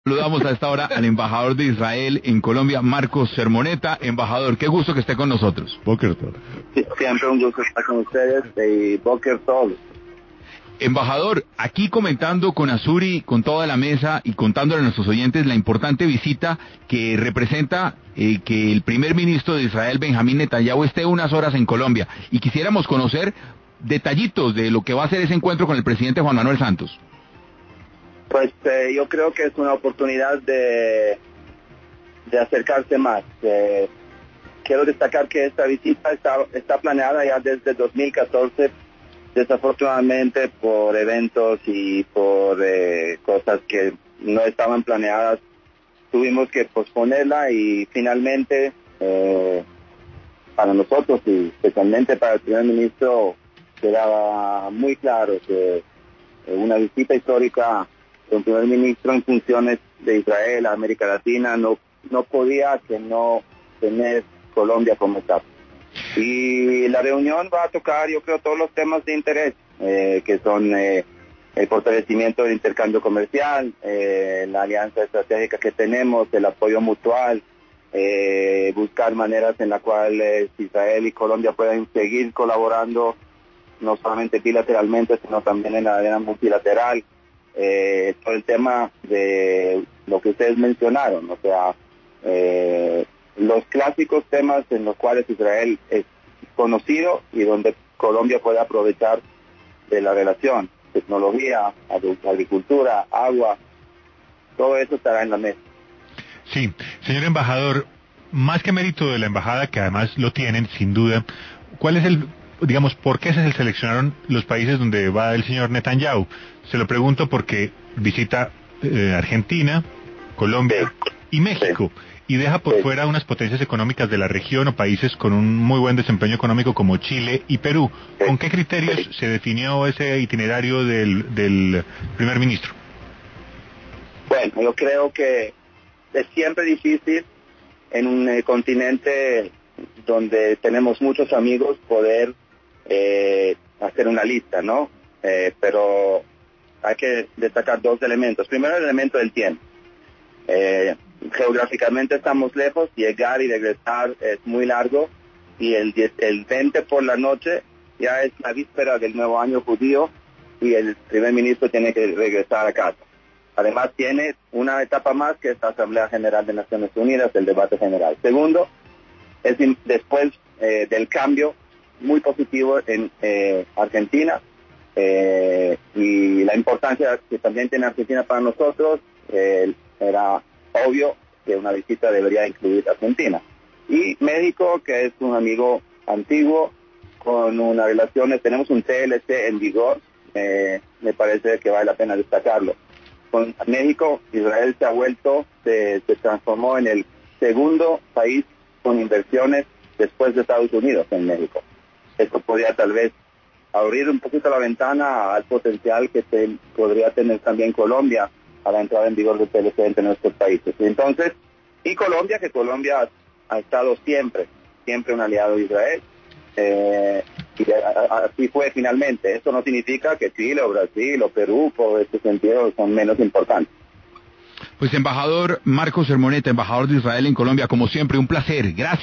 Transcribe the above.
Saludamos a esta hora al embajador de Israel en Colombia, Marcos Sermoneta. Embajador, qué gusto que esté con nosotros. Boker Tov. Sí, siempre un gusto estar con ustedes y Boker Tov. Embajador, aquí comentando con Azuri, con toda la mesa y contándole a nuestros oyentes la importante visita que representa que el primer ministro de Israel, Benjamín Netanyahu, esté unas horas en Colombia. Y quisiéramos conocer detallitos de lo que va a ser ese encuentro con el presidente Juan Manuel Santos. Pues yo creo que es una oportunidad de acercarse más. Quiero destacar que esta visita está planeada ya desde 2014, desafortunadamente por eventos y por cosas que no estaban planeadas, tuvimos que posponerla y finalmente para nosotros y especialmente para el primer ministro quedaba muy claro que una visita histórica de un primer ministro en funciones de Israel a América Latina no podía que no tener Colombia como etapa. Y la reunión va a tocar, yo creo, todos los temas de interés, que son el fortalecimiento del intercambio comercial, la alianza estratégica que tenemos, el apoyo mutual, buscar maneras en las cuales Israel y Colombia puedan seguir colaborando, no solamente bilateralmente, sino también en la arena multilateral. Todo el tema de lo que ustedes mencionaron, o sea, los clásicos temas en los cuales Israel es conocido y donde Colombia puede aprovechar de la relación, tecnología, agricultura, agua, todo eso estará en la mesa. Sí, señor embajador, más que mérito de la embajada, que además lo tienen, sin duda, ¿cuál es por qué se seleccionaron los países donde va el señor Netanyahu? Se lo pregunto porque visita Argentina, Colombia y México, y deja por fuera unas potencias económicas de la región o países con un muy buen desempeño económico como Chile y Perú. ¿Con qué criterios se definió ese itinerario del primer ministro? Bueno, yo creo que es siempre difícil en un continente donde tenemos muchos amigos poder hacer una lista, ¿no? Pero hay que destacar dos elementos. Primero, el elemento del tiempo. Geográficamente estamos lejos, llegar y regresar es muy largo, y el 20 por la noche ya es la víspera del nuevo año judío y el primer ministro tiene que regresar a casa. Además tiene una etapa más, que es la Asamblea General de Naciones Unidas, el debate general. Segundo, es después del cambio muy positivo en Argentina, y la importancia que también tiene Argentina para nosotros, era obvio que una visita debería incluir Argentina. Y México, que es un amigo antiguo, con una relación, tenemos un TLC en vigor, me parece que vale la pena destacarlo. Con México, Israel se transformó en el segundo país con inversiones después de Estados Unidos en México. Esto podría tal vez abrir un poquito la ventana al potencial que podría tener también Colombia a la entrada en vigor del TLC entre nuestros países. Entonces, y Colombia, que Colombia ha estado siempre un aliado de Israel, y así fue finalmente. Esto no significa que Chile o Brasil o Perú, por este sentido, son menos importantes. Pues embajador Marcos Sermoneta, embajador de Israel en Colombia, como siempre, un placer. Gracias.